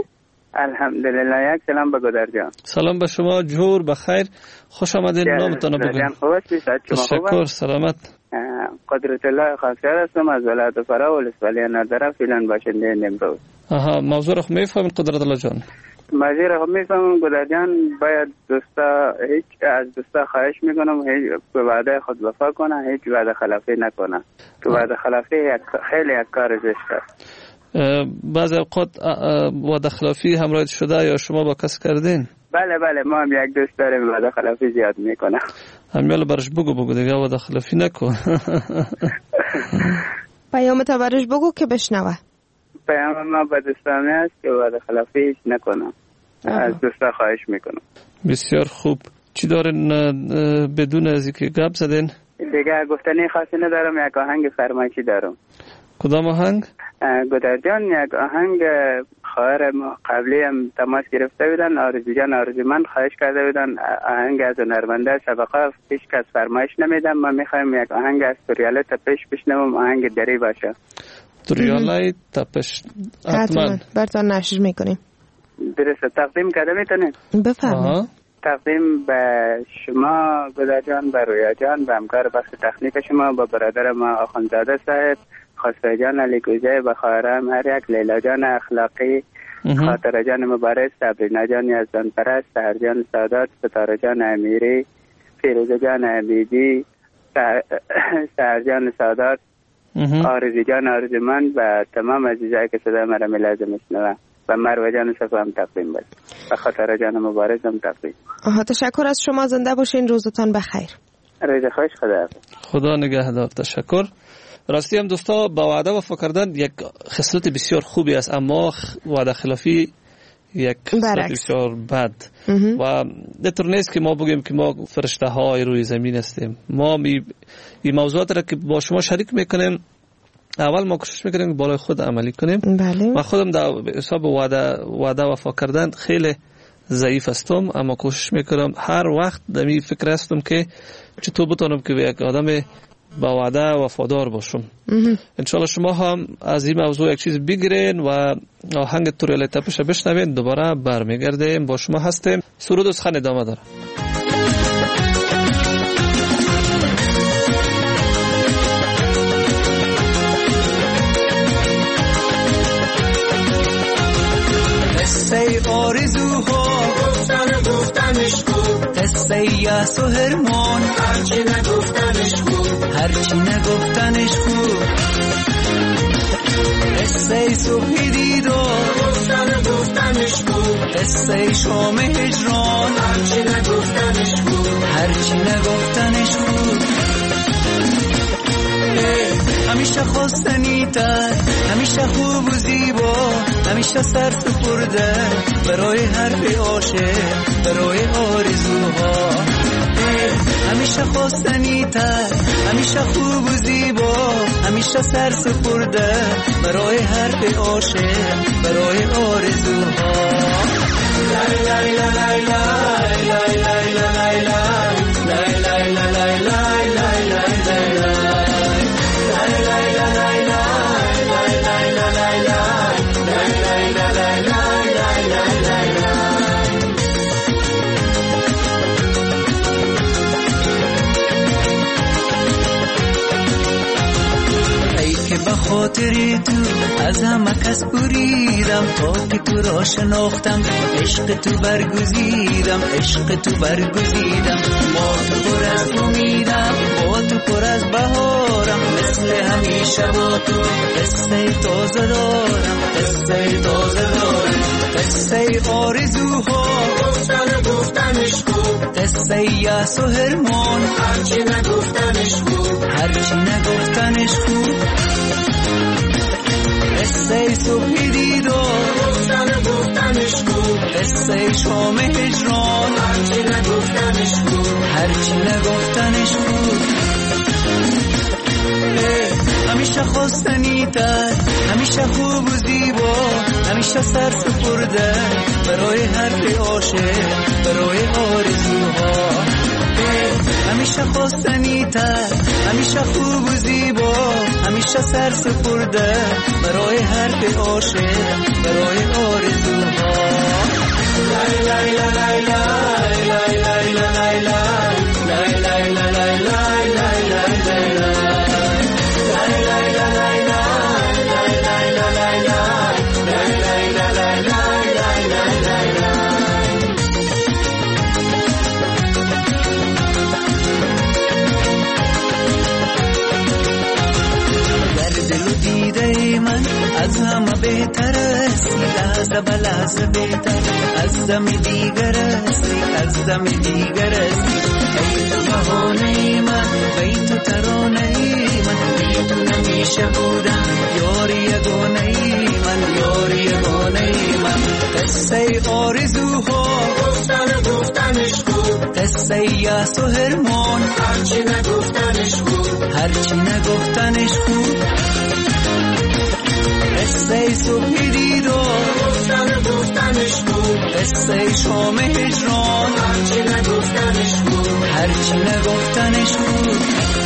الحمدلله. یک سلام به گودر جان. سلام به شما، جور بخیر، خوش آمدین. نامتون رو بگین. تشکر، سلامت. قدرت الله خاصیار هستم از ولایت فرا ولسوالی نادره، فعلا باشنده امروز. موضوع رو میفهمید قدرت الله جان؟ موضوع رو میفهمم گودر جان. باید از دوستا خواهش میکنم به وعده خود وفا کنه، هیچ وعده خلافی نکنه. که وعده خلافی خیلی یک کار زشت است. بعضی اوقات وعده خلافی همراه شده یا شما با کس کردین؟ بله ما هم یک دوست داریم وعده خلافی زیاد میکنه. همیالا برش بگو دیگه وعده خلافی نکن. پیامت برش بگو که بشنوه. پیام ما به دوستانه است که وعده خلافی نکنم. از دوستا خواهش میکنم. بسیار خوب. چی دارین بدون از اینکه گپ زدین؟ دیگه گفتنی خاصی ندارم. یک آهنگ فرمایشی دارم. کدام آهنگ؟ گودر جان، یک آهنگ خواهر ما قبلی هم تماس گرفته بودن، آرزو جان من خواهش کرده بودن آهنگ از هنرمنده سابقه پیش کس فرمایش نمیدم. ما میخوایم یک آهنگ از توریاله تپش بشنوم، آهنگ دری باشه. توریاله تپش حتما براتون نشر میکنیم. درسته، تقدیم کرده میتونیم؟ بفرمایید. تقدیم به شما گودر جان، به رویا جان، به همکار بخش تکنیک شما، به برادر ما آخوندزاده صاحب، خسرو جان علی کوزه، به خواهرم هر یک، لیلا جان اخلاقی، خاطر جان مبارز، صبرینا جان یزدان پرست، سحر جان سادات، ستاره جان امیری، فیروزه جان امیدی، سحر جان سادات، آرزی جان آرزومند و تمام عزیزایی که صدای مرا میلازم میشنوند و مروه جان صفا هم تقدیم بود و خاطر جان مبارز هم تقدیم. تشکر از شما، زنده باشین، روزتان بخیر. روز خوش، خدا نگهدار. تشکر. راستی هم دوستا، با وعده وفا کردن یک خصلت بسیار خوبی است، اما وعده خلافی یک خصلت بسیار بد. و نطور نیست که ما بگیم که ما فرشته های روی زمین هستیم. ما این موضوعات را که با شما شریک میکنیم، اول ما کوشش میکنیم بالای خود عملی کنیم. بله. من خودم در حساب وعده وفا کردن خیلی ضعیف هستم، اما کوشش میکنم هر وقت در این فکر هستم که چطور بتونم که یک آدم با وعده وفادار باشم. انشالله شما هم از این موضوع یک چیز بگیرین و آهنگ توریاله تپش بشنوین. دوباره برمیگردیم، با شما هستیم. سرود و سخن ادامه داره. قصه آرزوها گفتنش خوب، قصه یأس و هرمان هرچی نگفتنش خوب، قصه صبح دیدار گفتنش خوب، قصه شام هجران هرچی نگفتنش خوب. همیشه خواستنی تر، همیشه خوب و زیبا، همیشه سر سپرده برای حرف عاشق، برای آرزوها. همیشه خواستنی تر، همیشه خوب و زیبا، همیشه سر سپرده برای حرف عاشق، برای آرزوها. لای لای لای لای لای لای لای لای لای لای لای لای لای به خاطر تو از همه کس بریدم، تا که تو را شناختم عشق تو برگزیدم، عشق تو برگزیدم. با تو پر از امیدم، با تو پر از بهارم، مثل همیشه با تو قصه تازه دارم، قصه تازه دارم. قصه آرزوها گفتنش خوب، قصه یأس و هرمان هرچی نگفتنش خوب، هرچی نگفتنش خوب. قصه صبح دیدار گفتنش خوب، قصه شام هجران هرچی نگفتنش خوب، هرچی نگفتنش خوب. همیشه خواستنی تر، همیشه خوب و زیبا، همیشه سر سپرده برای حرف عاشق، برای آرزوها. همیشه خواستنی تر، همیشه خوب و زیبا، همیشه همیشه سر سپرده برای حرف عاشق برای آرزوها. لای لای لای لای لای لای لای لای لای لای لای من از همه بهتر است، لحظه به لحظه بهتر از دم دیگر است، از دم دیگر است. ای تو بهانه من، ای تو ترانه من، ای تو نمیشه بودم یاری یگانه من، یاری یگانه من. قصه آرزوها گفتنش خوب، قصه یأس و حرمان هرچی نگفتنش خوب، هرچی نگفتنش خوب. قصه صبح دیدار گفتنش خوب، قصه شام هجران هرچی نگفتنش خوب، هرچی نگفتنش خوب.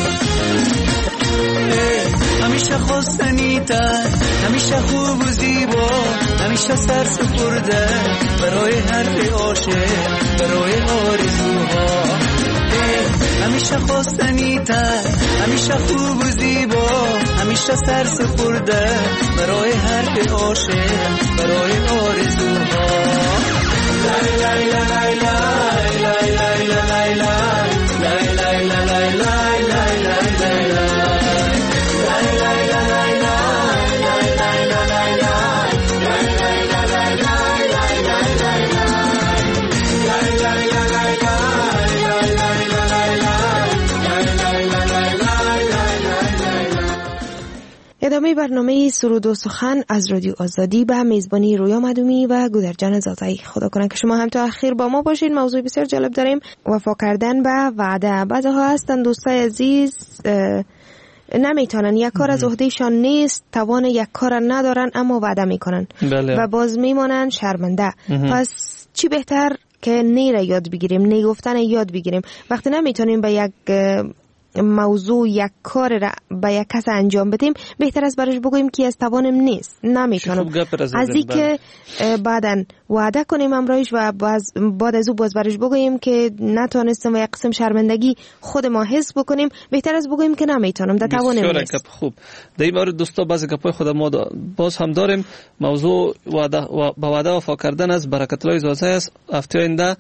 همیشه خواستنی تر، همیشه خوب و زیبا، همیشه سر سپرده برای حرف عاشق برای آرزوها. همیشه خواستنی تر، همیشه خوب و زیبا، همیشه سر سپرده برای حرف عاشق برای آرزوها. لای لای لای لای لای لای لای لای لای لای لای لای ادامه برنامه سرود و سخن از رادیو آزادی به میزبانی رویا مدومی و گودرجان زازایی. خدا کنه که شما هم تا اخیر با ما باشین. موضوع بسیار جالب داریم، وفا کردن به وعده. بعضها هستن دوستای عزیز نمیتونن، یک کار از عهدهشان نیست، توان یک کار ندارن اما وعده میکنن و باز میمونن شرمنده. پس چی بهتر که نیره یاد بگیریم، نگفتن یاد بگیریم. وقتی نمیتونیم به یک موضوع یک کار را به یک کس انجام بدیم، بهتر است برش بگوییم که از توانم نیست، نمیتونم. از اینکه بعدن وعده کنیم امرایش و بعد از او باز برش بگوییم که نتونستم و یک قسم شرمندگی خود ما حس بکنیم، بهتر است بگوییم که نمیتونم، در توانم نیست. خوب، در این مورد دوستا بعضی گپای خود ما باز هم داریم. موضوع با وعده وفا کردن از برکت الله زازه است. هفته آینده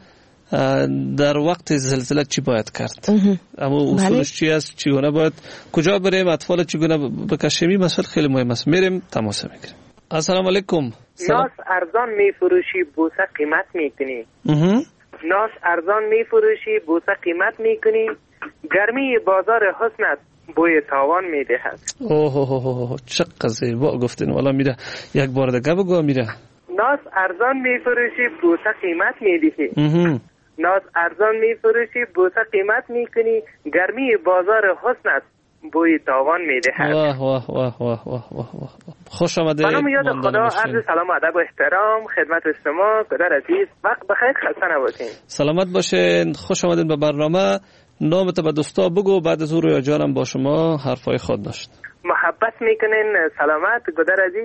در وقت زلزله چی باید کرد؟ اما اصولش چی است؟ چگونه باید کجا بریم؟ اطفال چگونه بکشیم؟ مسئله خیلی مهم است. میریم تماس میگیریم. السلام علیکم. ناس ارزان میفروشی بوسه قیمت میکنی. ناس ارزان میفروشی بوسه قیمت میکنی. گرمی بازار حسنت بوی تاوان میدهد. اوه چقدر زیبا گفتین. والا میره یک بار دیگه بگو. میره ناس ارزان میفروشی بوسه قیمت میدهی. ناز ارزان میفروشی بوسه قیمت میکنی. گرمی بازار حسنت بوی تاوان میدهد. واه واه واه واه واه واه. خوش آمده. منم یاد خدا. عرض سلام و ادب و احترام خدمت شما پدر عزیز. وقت بخیر، خسته نباشین. سلامت باشین. خوش آمدین به برنامه. نامت به دوستا بگو، بعد از او رویا جانم با شما حرفای خود داشت. محبت میکنین. سلامت گدر عزیز.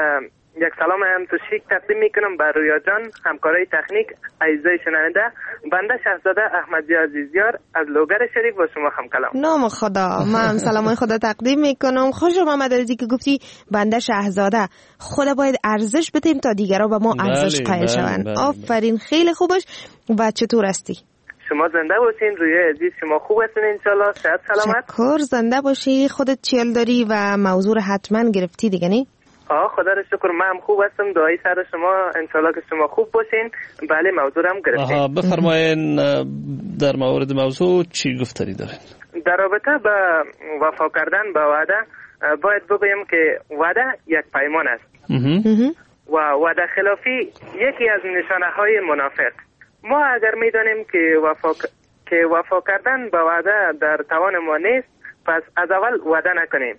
یک سلام هم تشریک تقدیم میکنم بر رویا جان، همکارای تکنیک، عزیزای شنونده. بنده شهزاده احمدی عزیزیار از لوگر شریف با شما هم کلام. نام خدا. من سلامای خدا تقدیم میکنم. خوش آمد از اینکه گفتی بنده شهزاده. خدا باید ارزش بدیم تا دیگرها به ما ارزش قائل شوند. آفرین، خیلی خوبش. و چطور هستی؟ شما زنده باشین رویا عزیز. شما خوب هستین انشالله؟ صحت سلامت؟ شکر. زنده باشی. خودت چیل داری و موضوع رو حتما گرفتی دیگه نه؟ خدا را شکر، من هم خوب هستم. دعای سر شما انشالله که شما خوب باشین. بله موضوع هم گرفتیم. بفرمایین در مورد موضوع چی گفتنی دارین؟ در رابطه با وفا کردن با وعده باید بگویم که وعده یک پیمان است و وعده خلافی یکی از نشانه های منافق. ما اگر میدانیم که وفا کردن با وعده در توان ما نیست، پس از اول وعده نکنیم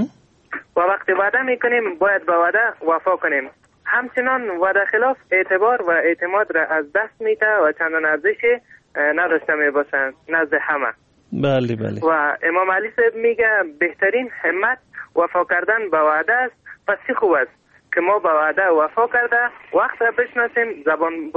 و وقتی وعده میکنیم باید با وعده وفا کنیم. همچنان وعده خلاف اعتبار و اعتماد را از دست میده و چندان ارزشی نداشته میباشند نزد همه. بله. و امام علی صاحب میگه بهترین همت وفا کردن به وعده است، پس چی خوب است که ما به وعده وفا کرده وقت را بشناسیم،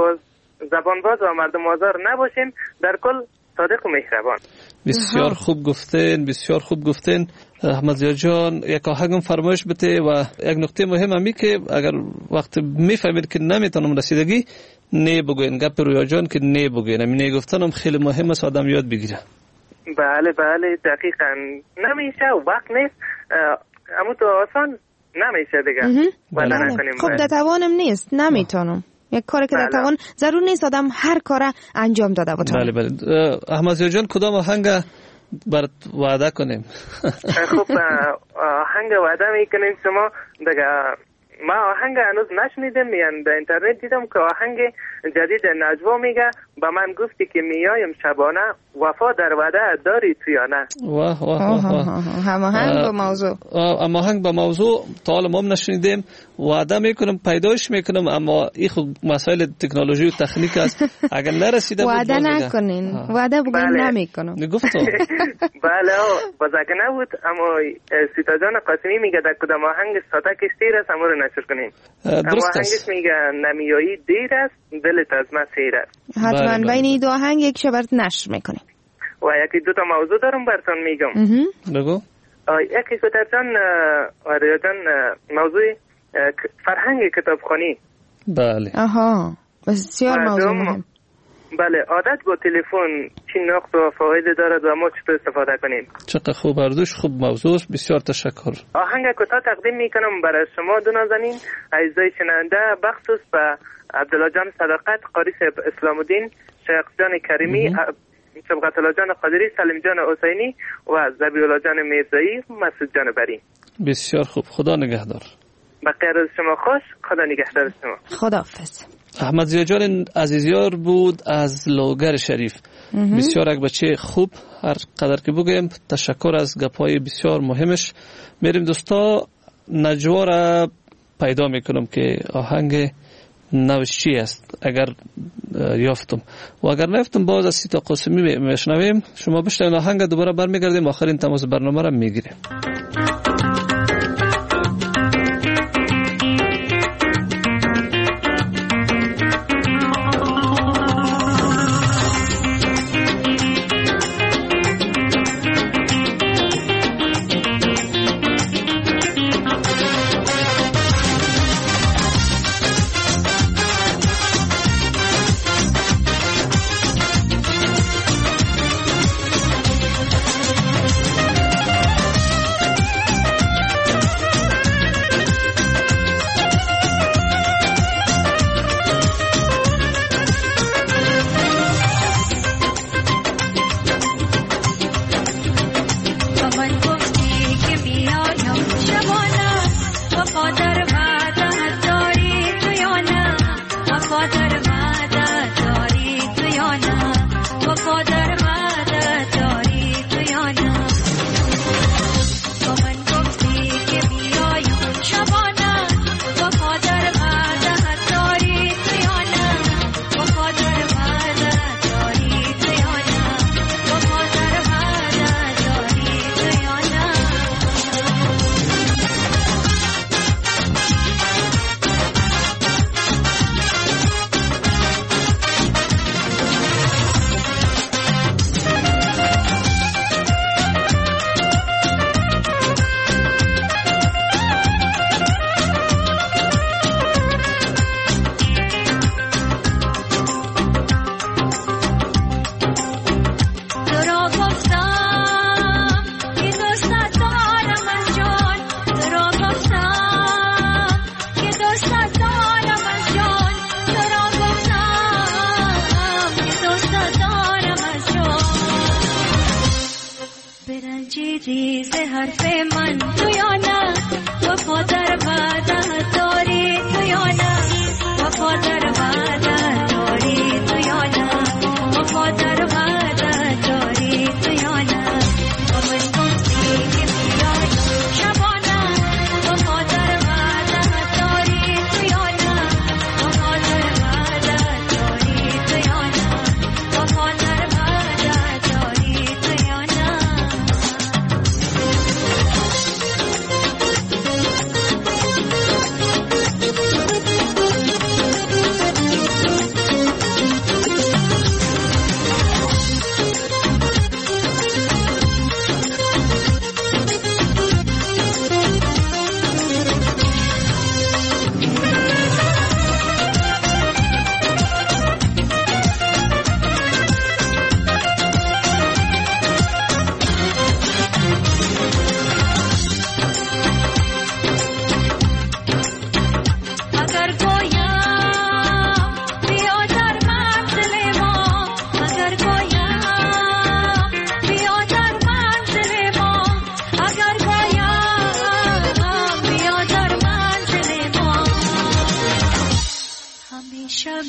زبان باز و مردم آزار نباشیم، در کل صادق و مهربان. بسیار خوب گفتین، بسیار خوب گفتین. احمد زیا جان یک آهنگم فرمایش بده و یک نکته مهم همی که اگر وقت میفهمید که نمیتونم رسیدگی نه بگوین، گپ رویا جان که نه بگوین، نه گفتنم خیلی مهم است آدم یاد بگیره. بله بله دقیقاً نمیشه و وقت نیست، اما تو آسان نمیشه دیگه. خب در توانم نیست، نمیتونم. یک کاری که در توان ضرور نیست آدم هر کار انجام داده بتونه. بله بله. احمد زیا جان کدام آهنگ برات وعده کنیم؟ خب آهنگ وعده میکنیم شما دیگه. ما آهنگ هنوز نشنیدم، میان در اینترنت دیدم که آهنگ جدید نجوا میگه به من گفتی که میایم شبانه، وفا در وعده داری تو یا نه؟ واه واه واه. هماهنگ با موضوع. هماهنگ با موضوع تا حالا ما نشنیدیم. وعده میکنم پیداش میکنم، اما این خود مسائل تکنولوژی و تکنیک است، اگر نرسیده وعده نکنین، وعده بگوین نمیکنم. گفتم بله بازاگه نبود، اما سیتا جان قاسمی میگه در کدام آهنگ ساتک استیر است امور نشر کنیم. درست است. میگه نمیایی دیر است دلت از من سیر است. حتما بین این دو آهنگ یک شبرت نشر میکنیم. و یکی دو تا موضوع دارم براتون میگم. بگو. یکی که جان آریا جان موضوع فرهنگ کتابخوانی. بله. آها بسیار موضوع مهم. بله عادت با تلفن چی نقص و فواید دارد و ما چطور استفاده کنیم؟ چقدر خوب اردوش، خوب موضوع، بسیار تشکر. آهنگ کوتاه تقدیم میکنم برای شما دو نازنین عزیزای شنونده، بخصوص به عبدالله جان صداقت، قاری اسلام الدین، شیخ جان کریمی، شبقت الله جان قادری، سلیم جان حسینی و ذبیح الله جان میرزایی، مسعود جان بری. بسیار خوب، خدا نگهدار. بقیه روز شما خوش، خدا نگهدار شما. خداحافظ. احمد زیا جان عزیزیار بود از لوگر شریف. بسیار یک بچه خوب، هر قدر که بگویم تشکر از گپای بسیار مهمش. میریم دوستا نجوا را پیدا میکنم که آهنگ نوش چی است، اگر یافتم و اگر نیافتم باز از سیتا قاسمی میشنویم. شما بشنوین آهنگ، دوباره برمیگردیم آخرین تماس برنامه را میگیریم.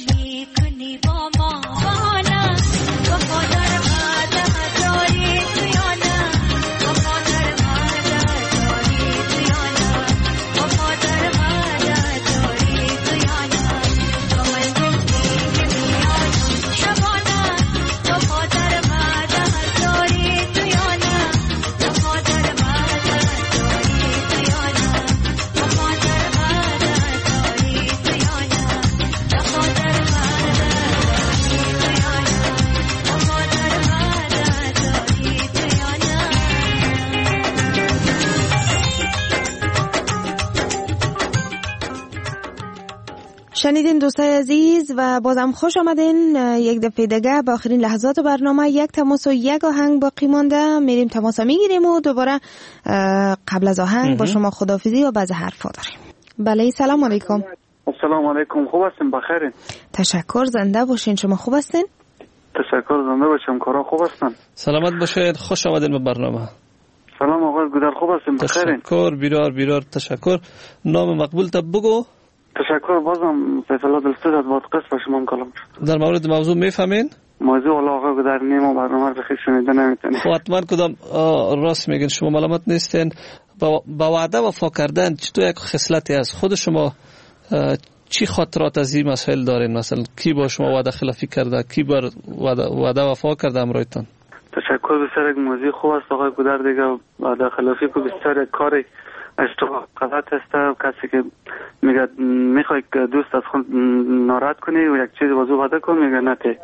شنیدین دوستای عزیز و بازم خوش آمدین یک دفعه دیگه با آخرین لحظات برنامه. یک تماس و یک آهنگ باقی مانده، میریم تماس میگیریم و دوباره قبل از آهنگ با شما خداحافظی و بعض حرفا داریم. بله سلام علیکم. السلام علیکم، خوب هستین؟ بخیرین؟ تشکر، زنده باشین. شما خوب هستین؟ تشکر، زنده باشم. کارا خوب هستن؟ سلامت باشید، خوش آمدین به برنامه. سلام آقای گودر، خوب هستین؟ بخیرین؟ تشکر، بیرار تشکر. نام مقبول تب بگو. تشکر، بازم سیف الله دلسوز از بادغیس به شما کلام شد. در مورد موضوع میفهمین؟ موضوع والا آقای گودر نیم و برنامه رو خیلی شنیده نمیتونی. خب حتما کدام راست میگین، شما ملامت نیستین. با وعده وفا کردن چطور یک خصلتی از خود شما؟ چی خاطرات از این مسائل دارین؟ مثلا کی با شما وعده خلافی کرده، کی بر وعده وفا کرده امرایتان؟ تشکر، بسیار یک موضوع خوب است آقای گودر. دیگه وعده خلافی که بسیار یک کاری اشتباه غلط است. کسی که میگه میخوای که دوست از خود ناراحت کنی و یک چیز وضو وعده کن، میگه نه تی.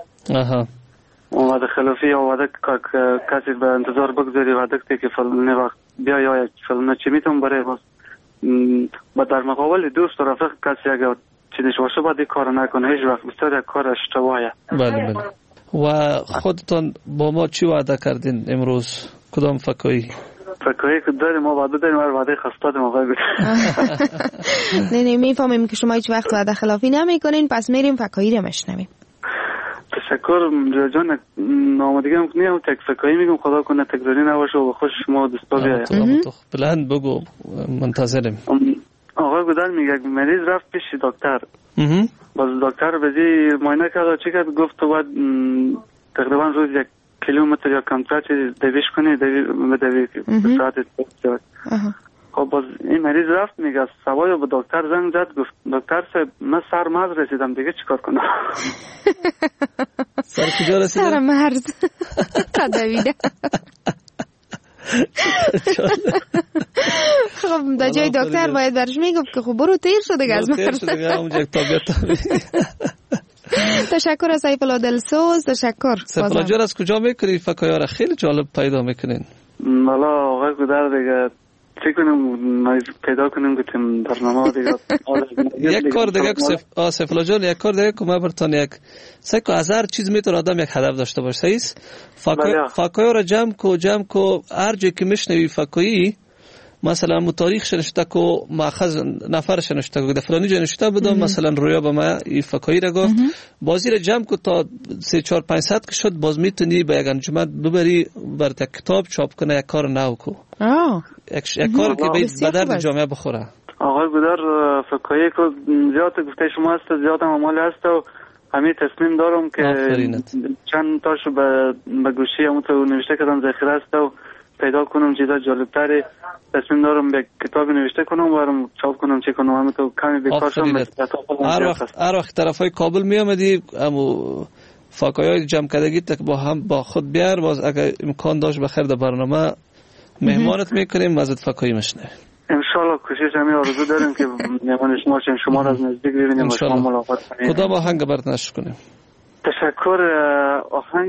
وعده خلافی یا وعده کسی به انتظار بگذاری وعده که فلانه وقت بیا یا فلانه چی میتون برای باز با در مقابل دوست و رفیق کسی اگر چیزش باشه باید این کار نکنه. هیچ وقت بسیار یک کار اشتباهه. بله. و خودتان با ما چی وعده کردین امروز؟ کدام فکایی؟ فکایی که داریم ما وعده داریم، وعده خسته داریم آقای گودر. نه میفهمیم که شما هیچ وقت وعده خلافی نمیکنین، پس میریم فکایی رو میشنویم. تشکر جان. آمادگی هم کنیم تک فکایی میگم، خدا کنه تکراری نباشه و خوش شما دوستا بیاید. بلند بگو، منتظریم. آقای گودر میگه مریض رفت پیش دکتر. باز دکتر بزی معاینه کرد، چی کرد؟ گفت تو باید تقریبا روز 1 کیلومتر یا کمتر دویش کنی، دوی به ساعت دوید. خب باز این مریض رفت میگه سوای به دکتر زنگ زد، گفت دکتر صاحب من سر مرز رسیدم، دیگه چیکار کنم؟ سر کجا رسیدم؟ سر مرز قدویده. خب در جای دکتر باید برش میگفت که خب برو تیر شد دیگه از مرز. تشکر از سیف الله دلسوز. تشکر. سیف الله جان از کجا میکنی فکایا را خیلی جالب پیدا میکنین؟ مالا آقای گودر دیگه چی کنیم پیدا کنیم گفتیم برنامه دیگه. یک کار دیگه سیف الله جان، یک کار دیگه که من برتان یک سکو از هر چیز میتونه آدم یک هدف داشته باشه. صحیح است؟ فکایا را جمع کو هر جایی که میشنوی فکایی، مثلا مو تاریخ شنشته کو ماخذ نفر شنشته کو فلانی جا نشته بدم، مثلا رویا به ما این فکایی را گفت، بازی را جمع کو تا 300-400-500 که شد، باز میتونی به یک انجمن ببری بر کتاب چاپ کنه، یک کار نو کو. یک کار که به درد جامعه بخوره. آقای گودر فکایی که زیاد گفته شما است، زیاد هم عمال است و همین تصمیم دارم که چند تاشو به گوشی همون تو نوشته کردم ذخیره است و پیدا کنم چیزا جالبتری. تصمیم دارم به کتابی نوشته کنم و برام چاپ کنم، چه کنم. همین تو کمی بیکار شدم. هر وقت طرفای کابل می آمدی امو فاکایای جمع کردگی تک با خود بیار، باز اگر امکان داشت بخیر در برنامه مهمانت میکنیم ازت فاکایی مشنه. انشالله کوشش همین آرزو داریم که مهمان شما شیم، شما را از نزدیک ببینیم و شما ملاقات کنیم. کدام آهنگ برات نشر کنیم؟ تشکر. آهنگ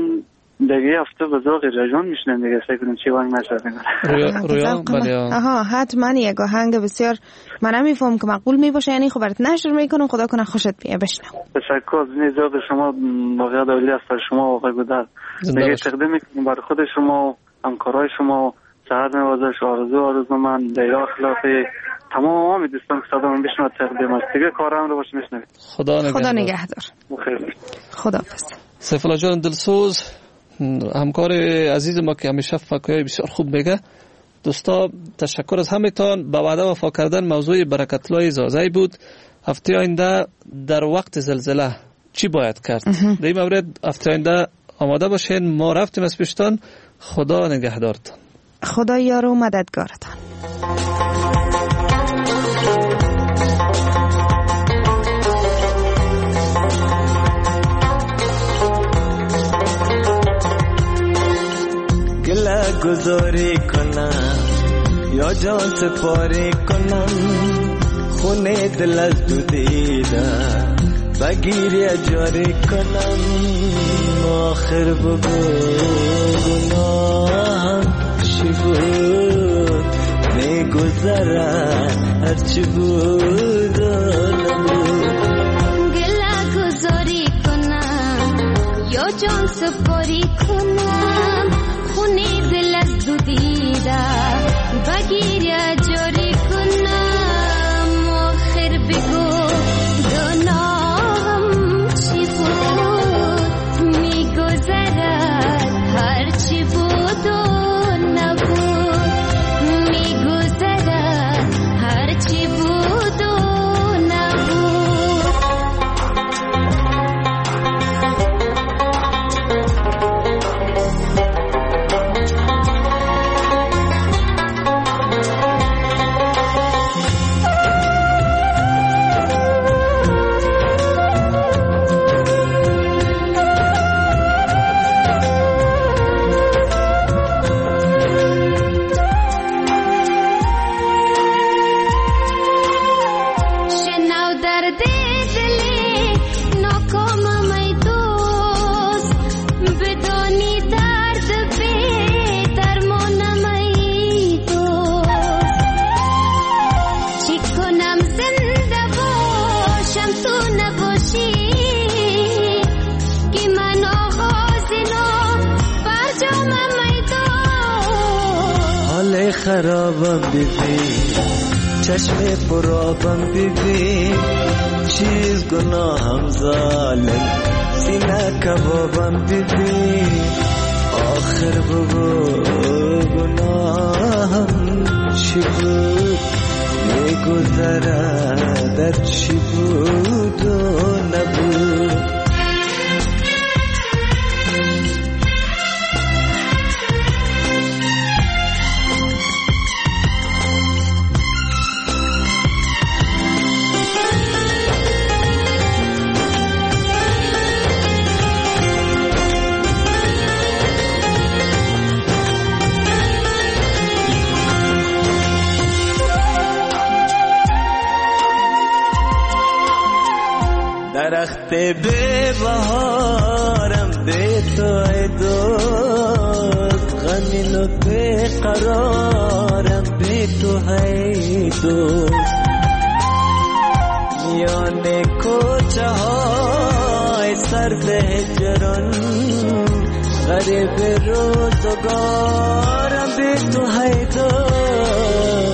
دیگه هفته به ذوق رجان میشنم دیگه، فکر کنم چی وانگ نشد. رویا بله. حتما یک آهنگ بسیار من نمیفهم که مقبول میباشه، یعنی خب برات نشر میکنم، خدا کنه خوشت بیاد بشنم. تشکر. ذوق شما واقعا دولی است شما آقای گودر. دیگه تقدیم میکنم برای خود شما و همکارای شما. صحت نوازش آرزو من دیگه اخلاقی تمام دوستان که صدامون بشنوه تقدیم است. دیگه کارم رو باشه میشنوید. خدا نگهدار. خداحافظ. سیف الله جان دلسوز، همکار عزیز ما که همیشه فکایی بسیار خوب میگه. دوستا تشکر از همتان. با وعده وفا کردن موضوع برکت‌الله زازی بود هفته آینده در وقت زلزله چی باید کرد؟ در این مورد هفته آینده آماده باشین. ما رفتیم از پیشتان. خدا نگهدارتان. خدا یار و مددگارتان. گله گذاری کنم یا جان سپاری کنم، خونه دل از دو دیدم بگیری جاری کنم. آخر بگو گناهم چی بود، میگذرد هرچی بود و نبود. گله گذاری کنم یا جان سپاری کنم، خونه دل از دو دیدم بگیری جاری کنم. آخر بگو گناهم چی بود، میگذرد هرچی بود و نبود. میگذرد هرچی بود و نبود. خرابم ببین، چشم پرابم ببین، چیز گناهم ظالم، سینه کبابم ببین. آخر بگو گناهم چی بود، میگذرد در چی بود و نبود. درخت به بهارم به تو ای دوست، غمین و به قرارم به تو ای دوست. میان کوچه های سرد هجران، غریب روزگارم به تو ای دوست.